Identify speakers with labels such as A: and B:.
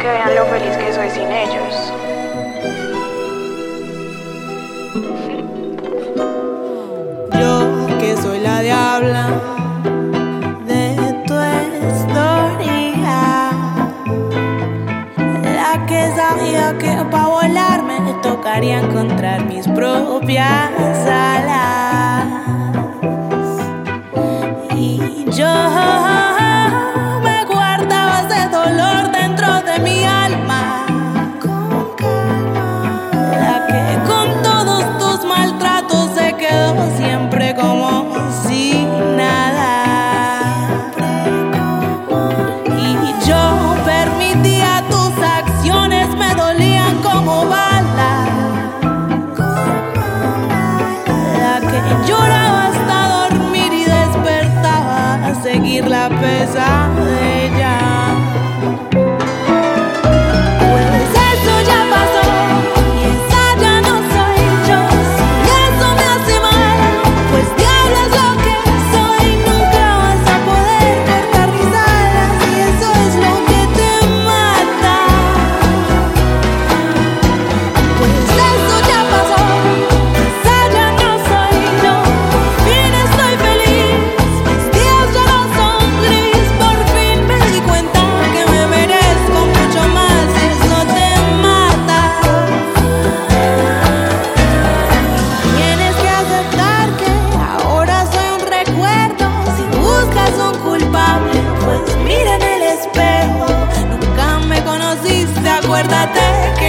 A: que vean lo feliz que soy sin ellos.
B: Yo que soy la diabla de tu historia, la que sabía que pa' volar me tocaría encontrar mis propias alas. Y yo me guardaba ese dolor dentro de mi alma, con calma, la que con todos tus maltratos se quedó siempre como si nada. Y yo permitía tus acciones, me dolían como balas, la que lloraba hasta dormir y despertaba a seguir la pesadilla. Pues eso ya pasó y esa ya no soy yo. Si eso me hace mal, pues diablo es lo que soy. Nunca vas a poder cortar mis alas y eso es lo que te mata. Pues eso ya pasó, esa ya no soy yo. Por fin estoy feliz, mis días ya no son gris. Por fin me di cuenta que me merezco mucho más y eso te mata. Tienes que aceptar que ahora soy un recuerdo. Si buscas un culpable, pues mira en el espejo. Nunca me conociste, acuérdate que